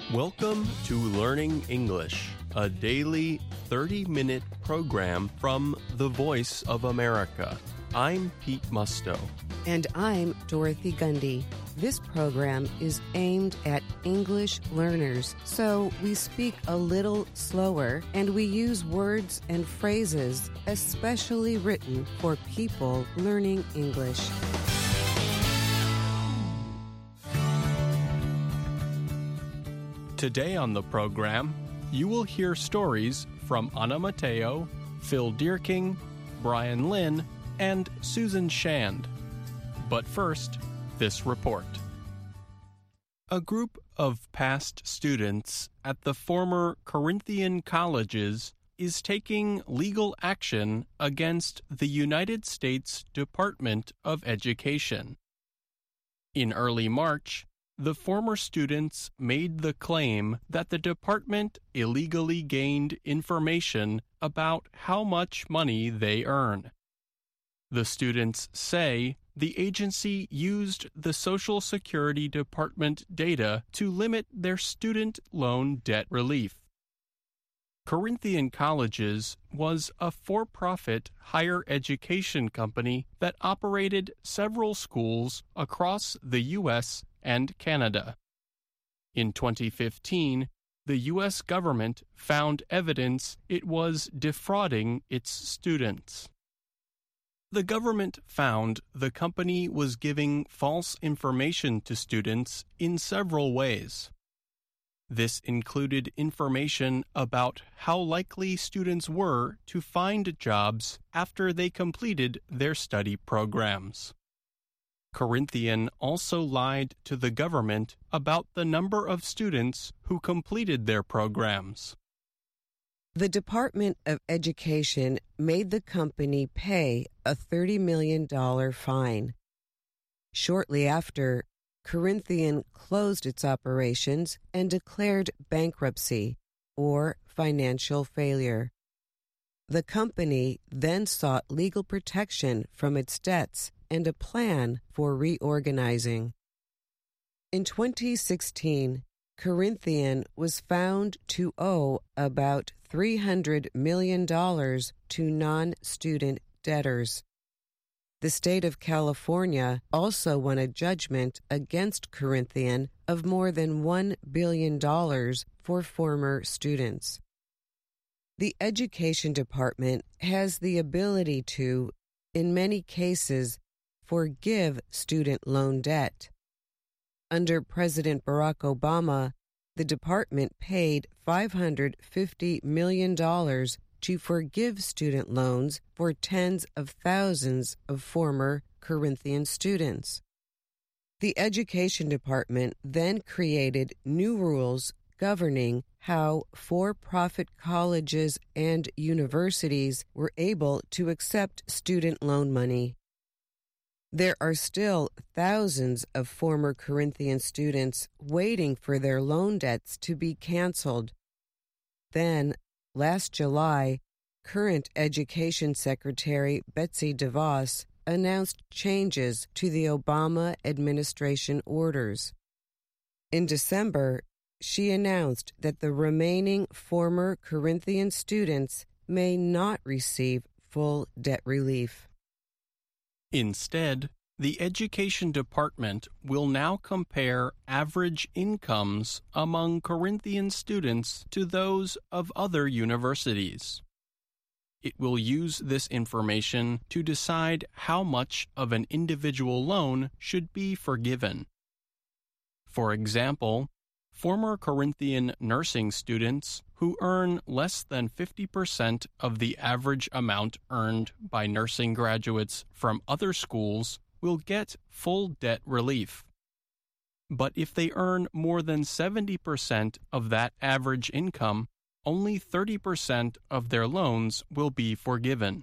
Welcome to Learning English, a daily 30-minute program from The Voice of America. I'm Pete Musto. And I'm Dorothy Gundy. This program is aimed at English learners, so we speak a little slower and we use words and phrases especially written for people learning English. Today on the program, you will hear stories from Anna Mateo, Phil Dierking, Brian Lynn, and Susan Shand. But first, this report. A group of past students at the former Corinthian colleges is taking legal action against the United States Department of Education. In early March, the former students made the claim that the department illegally gained information about how much money they earn. The students say the agency used the Social Security Department data to limit their student loan debt relief. Corinthian Colleges was a for-profit higher education company that operated several schools across the U.S. and Canada. In 2015, the U.S. government found evidence it was defrauding its students. The government found the company was giving false information to students in several ways. This included information about how likely students were to find jobs after they completed their study programs. Corinthian also lied to the government about the number of students who completed their programs. The Department of Education made the company pay a $30 million fine. Shortly after, Corinthian closed its operations and declared bankruptcy, or financial failure. The company then sought legal protection from its debts and a plan for reorganizing. In 2016, Corinthian was found to owe about $300 million to non-student debtors. The state of California also won a judgment against Corinthian of more than $1 billion for former students. The Education Department has the ability to, in many cases, forgive student loan debt. Under President Barack Obama, the department paid $550 million to forgive student loans for tens of thousands of former Corinthian students. The Education Department then created new rules governing how for-profit colleges and universities were able to accept student loan money. There are still thousands of former Corinthian students waiting for their loan debts to be canceled. Then, last July, current Education Secretary Betsy DeVos announced changes to the Obama administration orders. In December, she announced that the remaining former Corinthian students may not receive full debt relief. Instead, the Education Department will now compare average incomes among Corinthian students to those of other universities. It will use this information to decide how much of an individual loan should be forgiven. For example, former Corinthian nursing students who earn less than 50% of the average amount earned by nursing graduates from other schools will get full debt relief. But if they earn more than 70% of that average income, only 30% of their loans will be forgiven.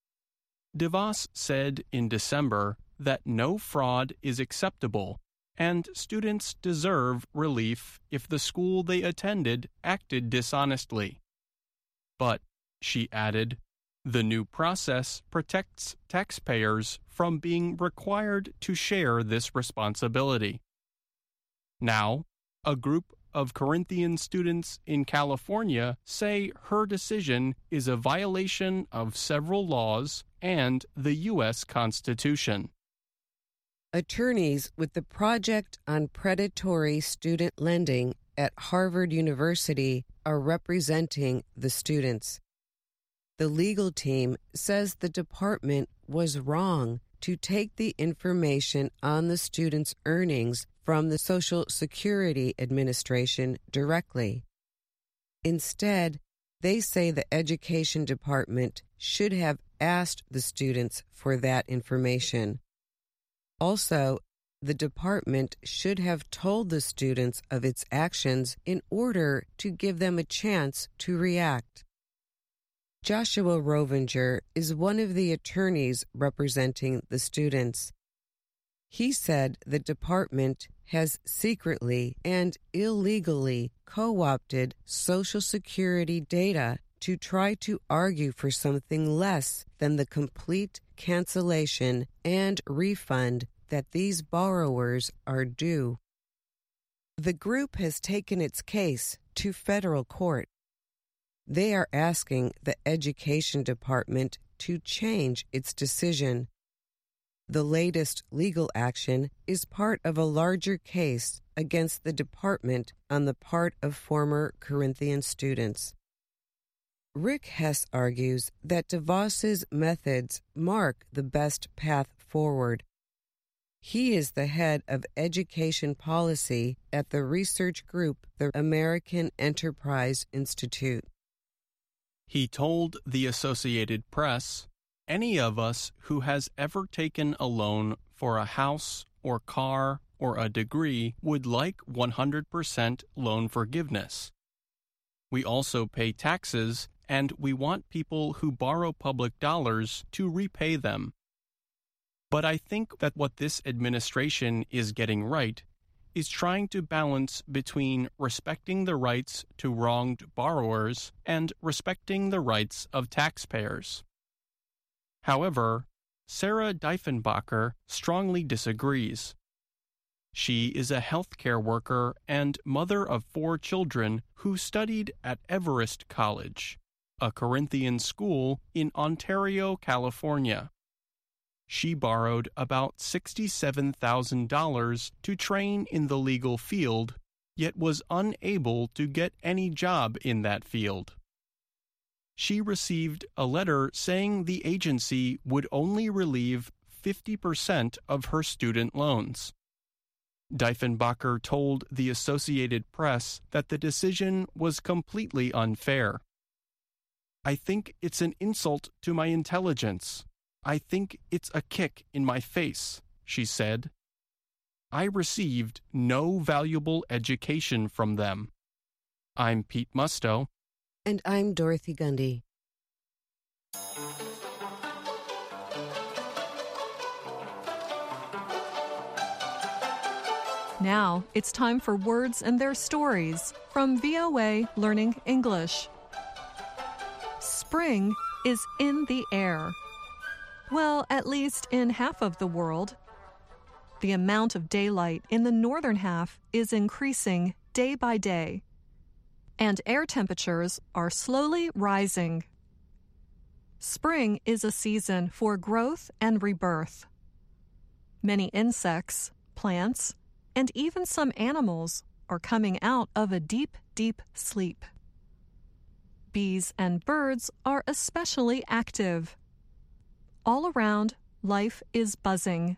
DeVos said in December that no fraud is acceptable and students deserve relief if the school they attended acted dishonestly. But, she added, the new process protects taxpayers from being required to share this responsibility. Now, a group of Corinthian students in California say her decision is a violation of several laws and the U.S. Constitution. Attorneys with the Project on Predatory Student Lending at Harvard University are representing the students. The legal team says the department was wrong to take the information on the students' earnings from the Social Security Administration directly. Instead, they say the Education Department should have asked the students for that information. Also, the department should have told the students of its actions in order to give them a chance to react. Joshua Rovinger is one of the attorneys representing the students. He said the department has secretly and illegally co-opted Social Security data to try to argue for something less than the complete cancellation and refund that these borrowers are due. The group has taken its case to federal court. They are asking the Education Department to change its decision. The latest legal action is part of a larger case against the department on the part of former Corinthian students. Rick Hess argues that DeVos's methods mark the best path forward. He is the head of education policy at the research group, the American Enterprise Institute. He told the Associated Press, "Any of us who has ever taken a loan for a house or car or a degree would like 100% loan forgiveness. We also pay taxes, and we want people who borrow public dollars to repay them. But I think that what this administration is getting right is trying to balance between respecting the rights to wronged borrowers and respecting the rights of taxpayers." However, Sarah Diefenbacher strongly disagrees. She is a healthcare worker and mother of 4 children who studied at Everest College, a Corinthian school in Ontario, California. She borrowed about $67,000 to train in the legal field, yet was unable to get any job in that field. She received a letter saying the agency would only relieve 50% of her student loans. Diefenbacher told the Associated Press that the decision was completely unfair. "I think it's an insult to my intelligence. I think it's a kick in my face," she said. "I received no valuable education from them." I'm Pete Musto. And I'm Dorothy Gundy. Now it's time for Words and Their Stories from VOA Learning English. Spring is in the air. Well, at least in half of the world. The amount of daylight in the northern half is increasing day by day, and air temperatures are slowly rising. Spring is a season for growth and rebirth. Many insects, plants, and even some animals are coming out of a deep, deep sleep. Bees and birds are especially active. All around, life is buzzing.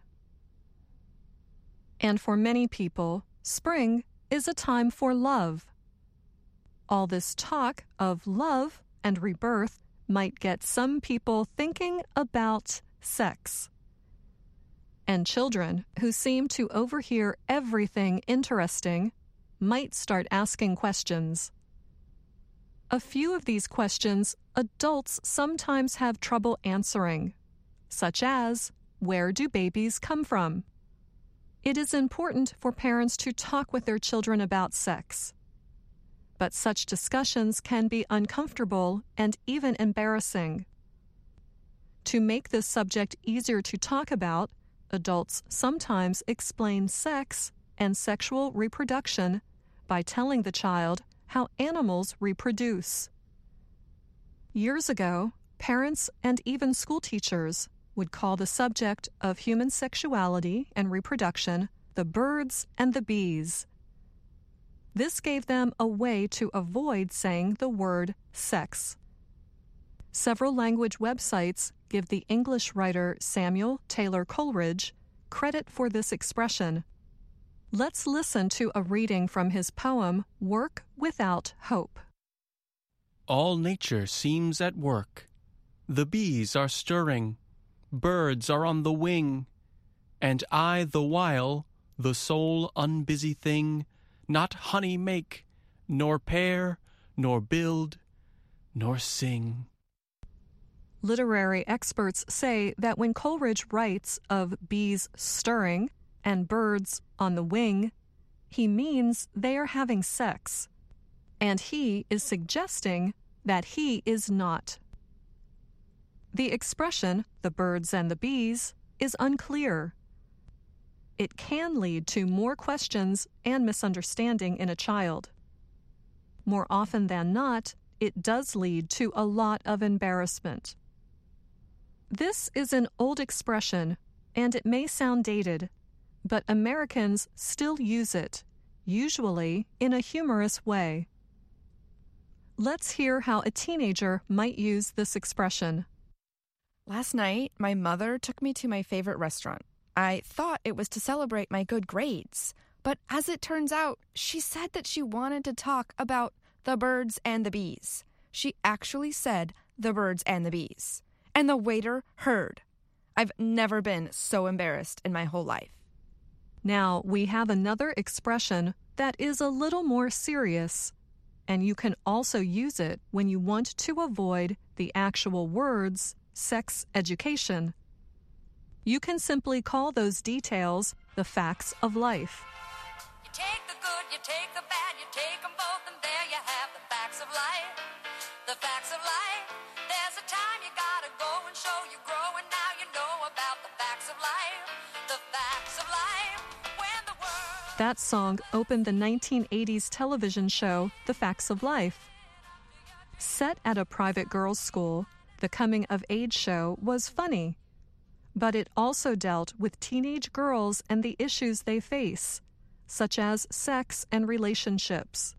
And for many people, spring is a time for love. All this talk of love and rebirth might get some people thinking about sex. And children who seem to overhear everything interesting might start asking questions. A few of these questions adults sometimes have trouble answering, such as, where do babies come from? It is important for parents to talk with their children about sex. But such discussions can be uncomfortable and even embarrassing. To make this subject easier to talk about, adults sometimes explain sex and sexual reproduction by telling the child how animals reproduce. Years ago, parents and even school teachers would call the subject of human sexuality and reproduction the birds and the bees. This gave them a way to avoid saying the word sex. Several language websites give the English writer Samuel Taylor Coleridge credit for this expression. Let's listen to a reading from his poem, Work Without Hope. All nature seems at work. The bees are stirring, birds are on the wing, and I the while, the sole unbusy thing, not honey make, nor pair, nor build, nor sing. Literary experts say that when Coleridge writes of bees stirring and birds on the wing, he means they are having sex, and he is suggesting that he is not. The expression, the birds and the bees, is unclear. It can lead to more questions and misunderstanding in a child. More often than not, it does lead to a lot of embarrassment. This is an old expression, and it may sound dated, but Americans still use it, usually in a humorous way. Let's hear how a teenager might use this expression. Last night, my mother took me to my favorite restaurant. I thought it was to celebrate my good grades, but as it turns out, she said that she wanted to talk about the birds and the bees. She actually said the birds and the bees. And the waiter heard. I've never been so embarrassed in my whole life. Now, we have another expression that is a little more serious, and you can also use it when you want to avoid the actual words sex education. You can simply call those details the facts of life. You take the good, you take the bad, you take them both, and there you have the facts of life. The facts of life. There's a time you gotta go and show you grow, and now you know about the facts of life. The facts of life. When the world... That song opened the 1980s television show The Facts of Life. Set at a private girls' school, the coming-of-age show was funny, but it also dealt with teenage girls and the issues they face, such as sex and relationships.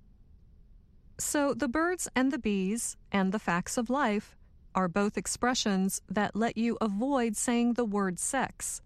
So the birds and the bees and the facts of life are both expressions that let you avoid saying the word sex.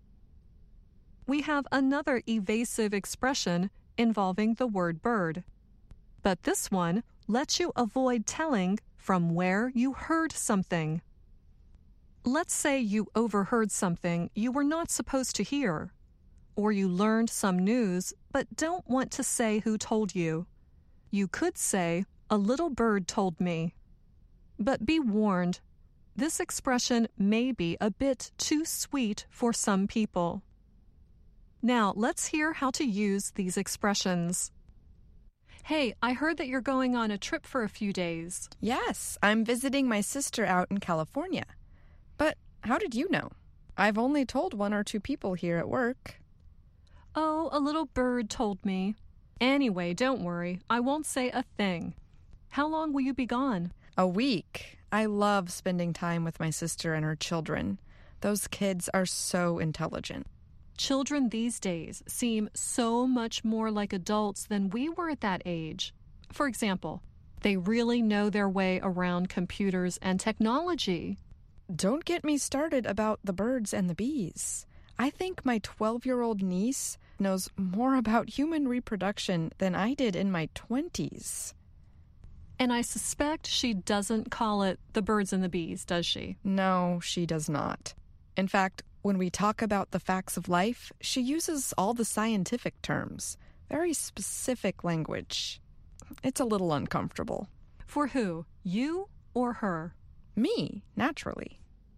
We have another evasive expression involving the word bird, but this one lets you avoid telling from where you heard something. Let's say you overheard something you were not supposed to hear, or you learned some news but don't want to say who told you. You could say, "A little bird told me." But be warned, this expression may be a bit too sweet for some people. Now, let's hear how to use these expressions. Hey, I heard that you're going on a trip for a few days. Yes, I'm visiting my sister out in California. But how did you know? I've only told 1 or 2 people here at work. Oh, a little bird told me. Anyway, don't worry, I won't say a thing. How long will you be gone? A week. I love spending time with my sister and her children. Those kids are so intelligent. Children these days seem so much more like adults than we were at that age. For example, they really know their way around computers and technology. Don't get me started about the birds and the bees. I think my 12-year-old niece knows more about human reproduction than I did in my 20s. And I suspect she doesn't call it the birds and the bees, does she? No, she does not. In fact, when we talk about the facts of life, she uses all the scientific terms, very specific language. It's a little uncomfortable. For who? You or her? Me, naturally.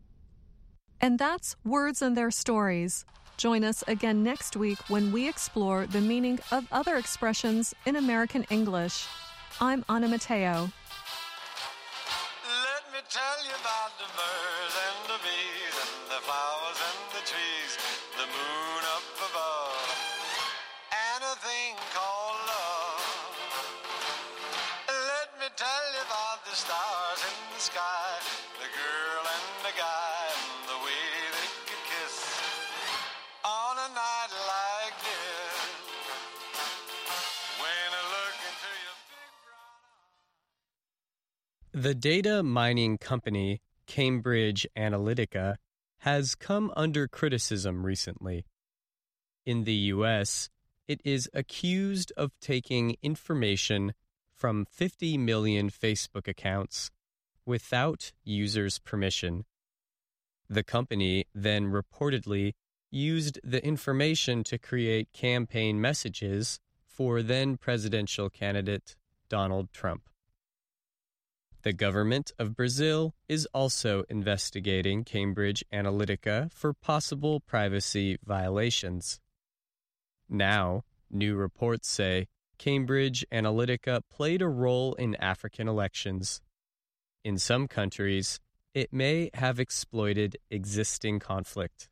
And that's Words and Their Stories. Join us again next week when we explore the meaning of other expressions in American English. I'm Anna Matteo. Let me tell you about the birds and the bees and the flowers and the trees, the moon up above, and a thing called love. tell you about the stars in the sky, the girl and the guy, and the way they could kiss on a night like this. When I look into your big brown eyes. The data mining company Cambridge Analytica has come under criticism recently. In the U.S., it is accused of taking information from 50 million Facebook accounts without users' permission. The company then reportedly used the information to create campaign messages for then presidential candidate Donald Trump. The government of Brazil is also investigating Cambridge Analytica for possible privacy violations. Now, new reports say Cambridge Analytica played a role in African elections. In some countries, it may have exploited existing conflict.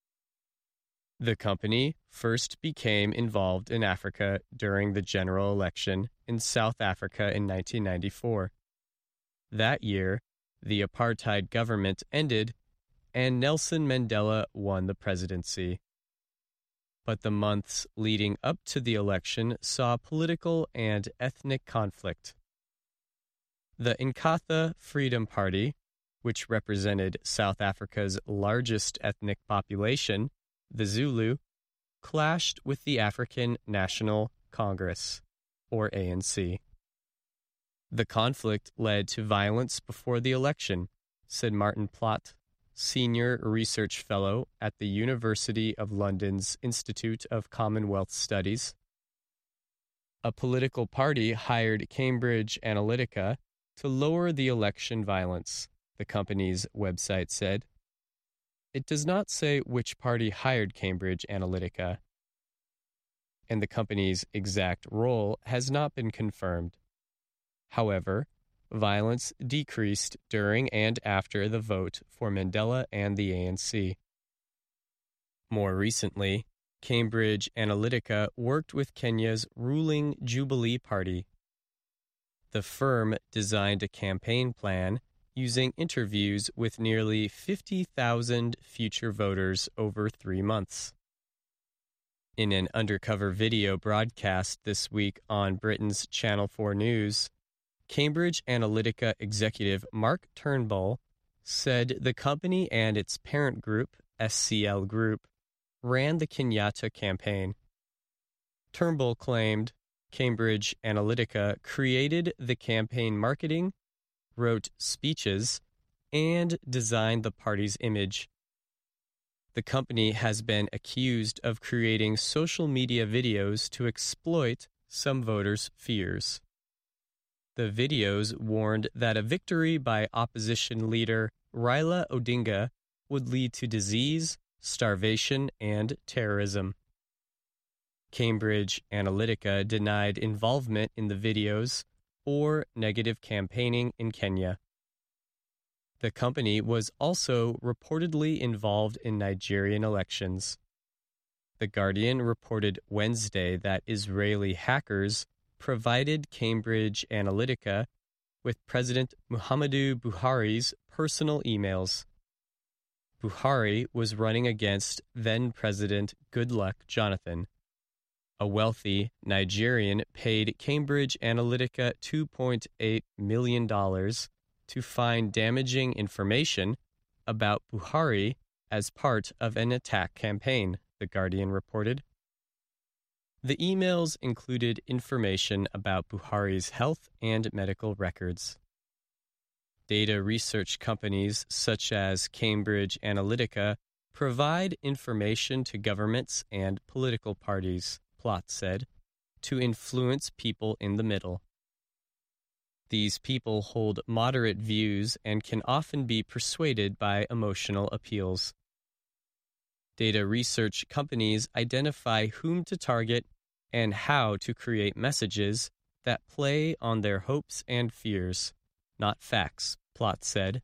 The company first became involved in Africa during the general election in South Africa in 1994. That year, the apartheid government ended and Nelson Mandela won the presidency. But the months leading up to the election saw political and ethnic conflict. The Inkatha Freedom Party, which represented South Africa's largest ethnic population, the Zulu, clashed with the African National Congress, or ANC. The conflict led to violence before the election, said Martin Platt, Senior Research Fellow at the University of London's Institute of Commonwealth Studies. A political party hired Cambridge Analytica to lower the election violence, the company's website said. It does not say which party hired Cambridge Analytica, and the company's exact role has not been confirmed. However, violence decreased during and after the vote for Mandela and the ANC. More recently, Cambridge Analytica worked with Kenya's ruling Jubilee Party. The firm designed a campaign plan using interviews with nearly 50,000 future voters over 3 months. In an undercover video broadcast this week on Britain's Channel 4 News, Cambridge Analytica executive Mark Turnbull said the company and its parent group, SCL Group, ran the Kenyatta campaign. Turnbull claimed Cambridge Analytica created the campaign marketing, wrote speeches, and designed the party's image. The company has been accused of creating social media videos to exploit some voters' fears. The videos warned that a victory by opposition leader Raila Odinga would lead to disease, starvation, and terrorism. Cambridge Analytica denied involvement in the videos or negative campaigning in Kenya. The company was also reportedly involved in Nigerian elections. The Guardian reported Wednesday that Israeli hackers provided Cambridge Analytica with President Muhammadu Buhari's personal emails. Buhari was running against then-President Goodluck Jonathan. A wealthy Nigerian paid Cambridge Analytica $2.8 million to find damaging information about Buhari as part of an attack campaign, The Guardian reported. The emails included information about Buhari's health and medical records. Data research companies such as Cambridge Analytica provide information to governments and political parties, Platt said, to influence people in the middle. These people hold moderate views and can often be persuaded by emotional appeals. Data research companies identify whom to target and how to create messages that play on their hopes and fears, not facts, Platt said.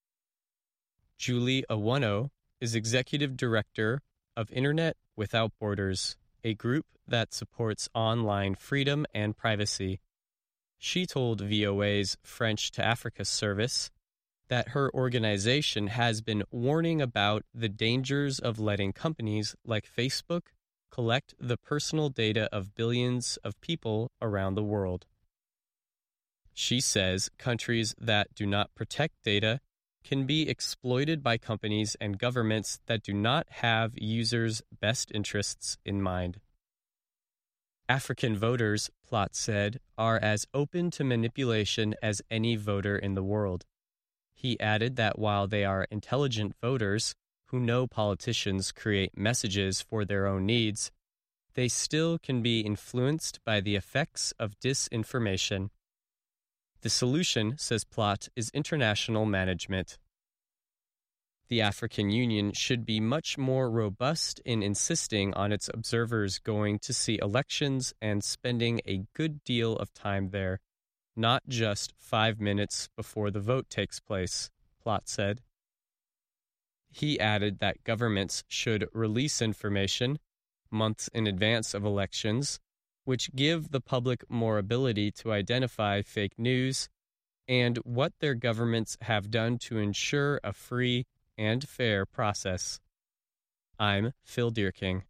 Julie Awono is executive director of Internet Without Borders, a group that supports online freedom and privacy. She told VOA's French to Africa service that her organization has been warning about the dangers of letting companies like Facebook collect the personal data of billions of people around the world. She says countries that do not protect data can be exploited by companies and governments that do not have users' best interests in mind. African voters, Plott said, are as open to manipulation as any voter in the world. He added that while they are intelligent voters who know politicians create messages for their own needs, they still can be influenced by the effects of disinformation. The solution, says Plott, is international management. The African Union should be much more robust in insisting on its observers going to see elections and spending a good deal of time there, not just 5 minutes before the vote takes place, Plott said. He added that governments should release information months in advance of elections, which give the public more ability to identify fake news and what their governments have done to ensure a free and fair process. I'm Phil Dierking.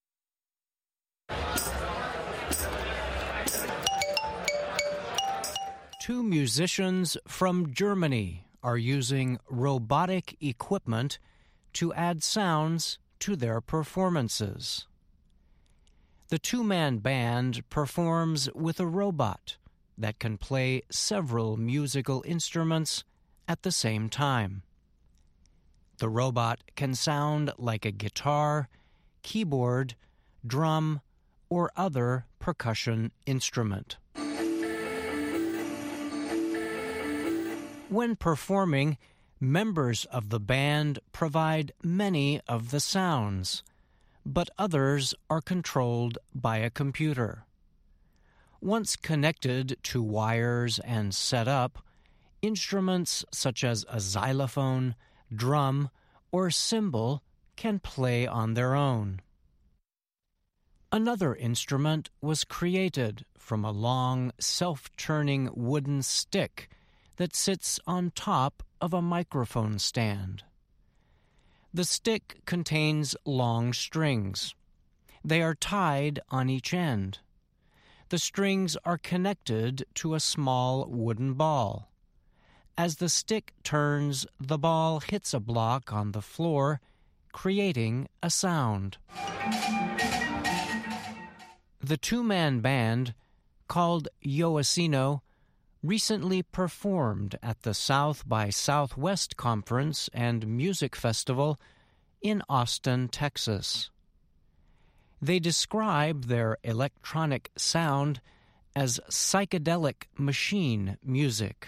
Two musicians from Germany are using robotic equipment to add sounds to their performances. The two-man band performs with a robot that can play several musical instruments at the same time. The robot can sound like a guitar, keyboard, drum, or other percussion instrument. When performing, members of the band provide many of the sounds, but others are controlled by a computer. Once connected to wires and set up, instruments such as a xylophone, drum, or cymbal can play on their own. Another instrument was created from a long, self-turning wooden stick that sits on top of a microphone stand. The stick contains long strings. They are tied on each end. The strings are connected to a small wooden ball. As the stick turns, the ball hits a block on the floor, creating a sound. The two-man band, called Yoasino, recently performed at the South by Southwest Conference and Music Festival in Austin, Texas. They describe their electronic sound as psychedelic machine music.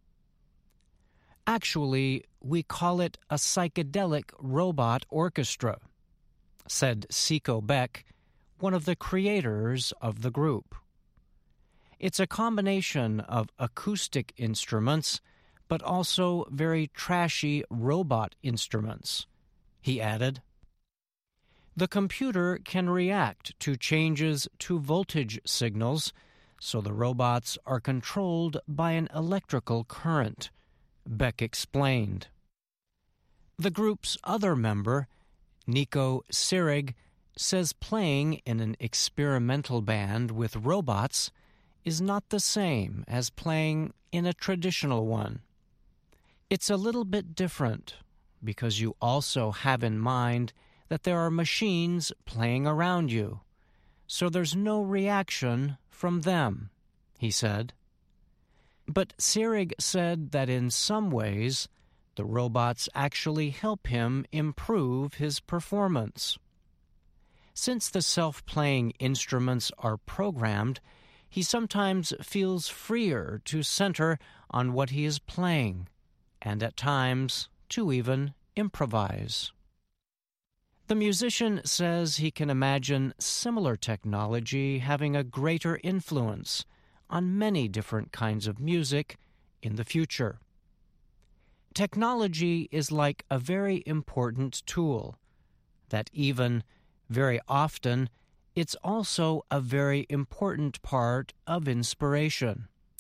Actually, we call it a psychedelic robot orchestra, said Siko Beck, one of the creators of the group. It's a combination of acoustic instruments, but also very trashy robot instruments, he added. The computer can react to changes to voltage signals, so the robots are controlled by an electrical current, Beck explained. The group's other member, Nico Sirig, says playing in an experimental band with robots is not the same as playing in a traditional one. It's a little bit different because you also have in mind that there are machines playing around you, so there's no reaction from them, he said. But Sirig said that in some ways, the robots actually help him improve his performance. Since the self-playing instruments are programmed, he sometimes feels freer to center on what he is playing, and at times to even improvise. The musician says he can imagine similar technology having a greater influence on many different kinds of music in the future. Technology is like a very important tool, that even, very often, it's also a very important part of inspiration,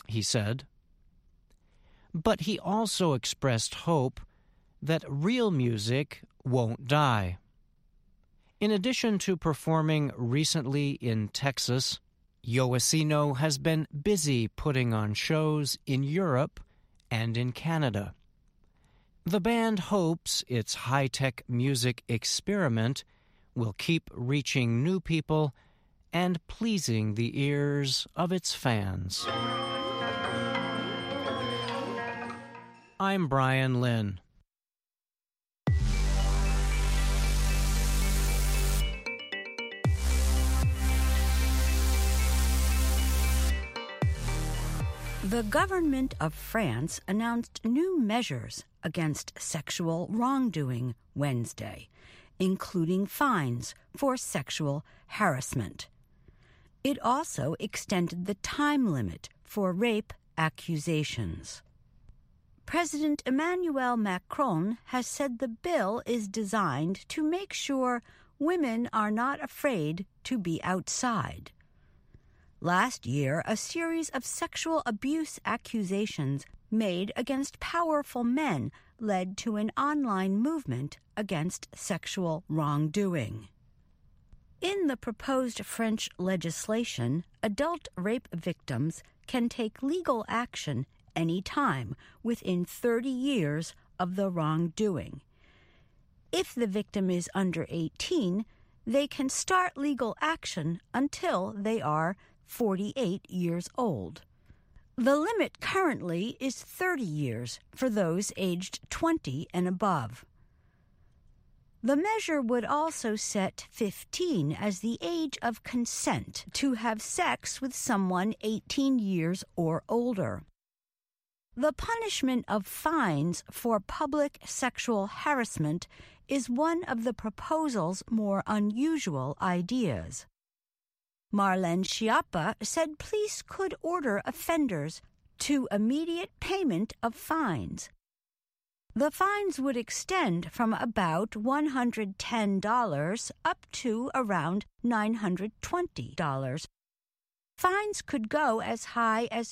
he said. But he also expressed hope that real music won't die. In addition to performing recently in Texas, Yoasino has been busy putting on shows in Europe and in Canada. The band hopes its high-tech music experiment will keep reaching new people and pleasing the ears of its fans. I'm Brian Lynn. The government of France announced new measures against sexual wrongdoing Wednesday, including fines for sexual harassment. It also extended the time limit for rape accusations. President Emmanuel Macron has said the bill is designed to make sure women are not afraid to be outside. Last year, a series of sexual abuse accusations made against powerful men led to an online movement against sexual wrongdoing. In the proposed French legislation, adult rape victims can take legal action any time within 30 years of the wrongdoing. If the victim is under 18, they can start legal action until they are 48 years old. The limit currently is 30 years for those aged 20 and above. The measure would also set 15 as the age of consent to have sex with someone 18 years or older. The punishment of fines for public sexual harassment is one of the proposal's more unusual ideas. Marlène Schiappa said police could order offenders to immediate payment of fines. The fines would extend from about $110 up to around $920. Fines could go as high as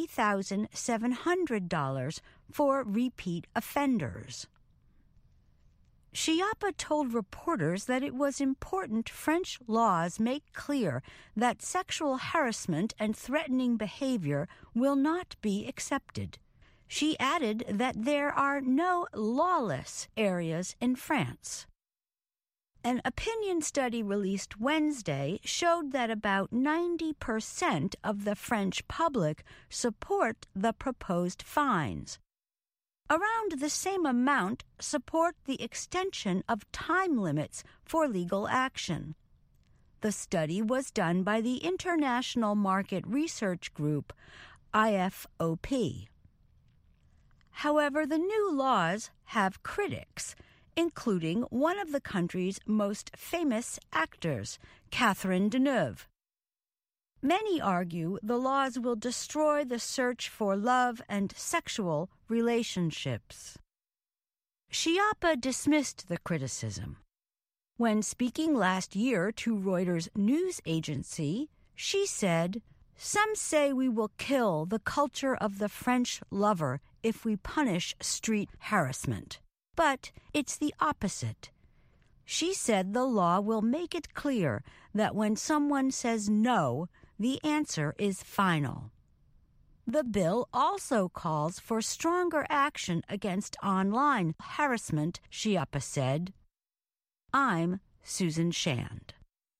$3,700 for repeat offenders. Schiappa told reporters that it was important French laws make clear that sexual harassment and threatening behavior will not be accepted. She added that there are no lawless areas in France. An opinion study released Wednesday showed that about 90% of the French public support the proposed fines. Around the same amount support the extension of time limits for legal action. The study was done by the International Market Research Group, IFOP. However, the new laws have critics, including one of the country's most famous actors, Catherine Deneuve. Many argue the laws will destroy the search for love and sexual relationships. Schiappa dismissed the criticism. When speaking last year to Reuters news agency, she said, "Some say we will kill the culture of the French lover if we punish street harassment. But it's the opposite." She said the law will make it clear that when someone says no, the answer is final. The bill also calls for stronger action against online harassment, Schiappa said. I'm Susan Shand.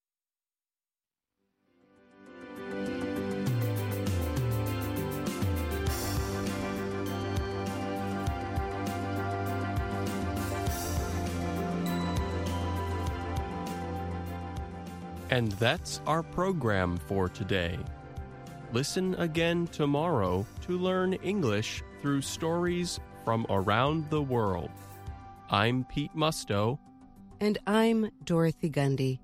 And that's our program for today. Listen again tomorrow to learn English through stories from around the world. I'm Pete Musto. And I'm Dorothy Gundy.